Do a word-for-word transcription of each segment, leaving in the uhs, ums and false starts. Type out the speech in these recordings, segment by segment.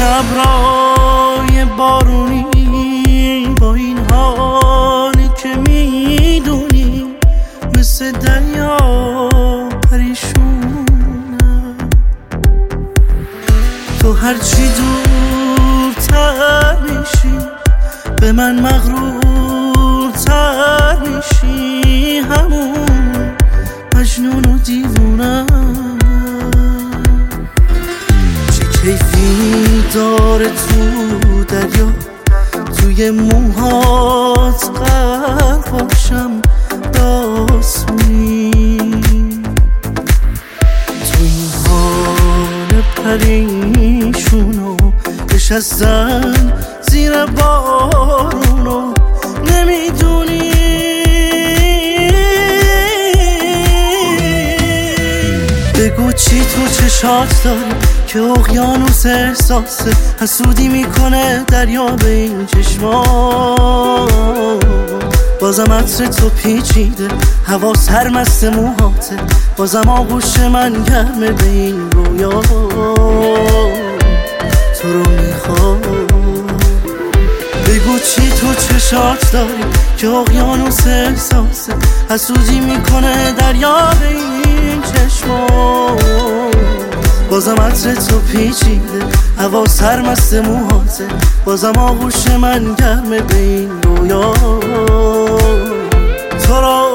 ابرای بارونی با این حالی که میدونی مثل دریا پریشونم. تو هرچی دورتر میشی به من مغرورتر میشی، همون مجنون و دیوونم. چه کیفی داره تو دریا، توی موهات غرق باشم داسونی. تو این حال پریشونو نشستن زیر بارونو نمیدونی. بگو چی تو چشات داری که اقیانوس احساسه حسودی میکنه دریا به این چشمات. بازم عطر تو پیچیده، هوا سرمست موهاته، بازم آغوش من گرمه به این رویا. تو رو میخوام. بگو چی تو چشات داری که اقیانوس احساسه حسودی میکنه دریا به این چشمات. بازم عطر تو پیچیده، هوا سرمست موهاته، بازم آغوش من گرمه به این رویا. تو رو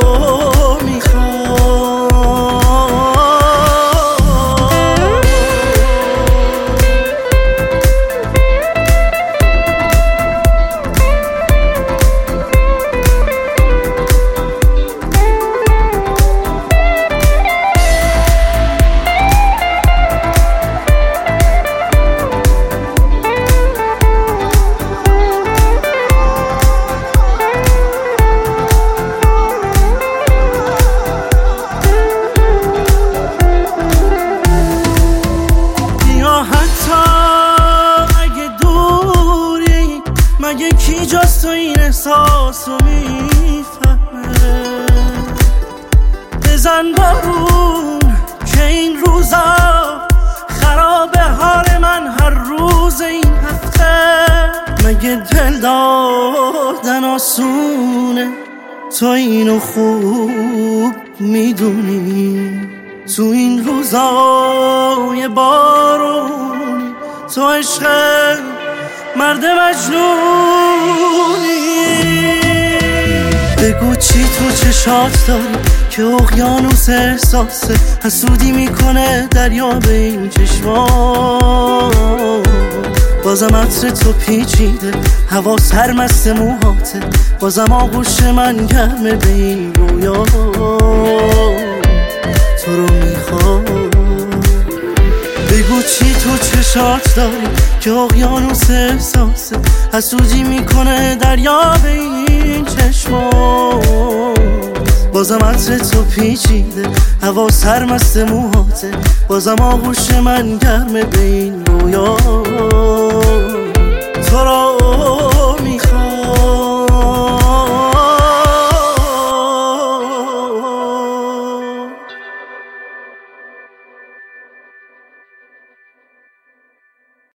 یکی جاست تو این احساس رو میفهمه. بزن بارون که این روزا خراب حال من هر روز این هفته. مگه دل دادن آسونه؟ تو اینو خوب میدونی. تو این روزای بارونی تو عشق مرد مجنونی. بگو چی تو چشات داری که اقیانوس احساسه حسودی میکنه دریا به این چشمات. بازم عطر تو پیچیده، هوا سرمست موهاته، بازم آغوش من گرمه به این رویا. تو رو میخوام. بگو چی تو چشات داری که اقیانوس احساسه حسودی میکنه دریا به این چشمات. بازم عطر تو پیچیده، هوا سرمست موهاته، بازم آغوش من گرمه به این رویا. تو رو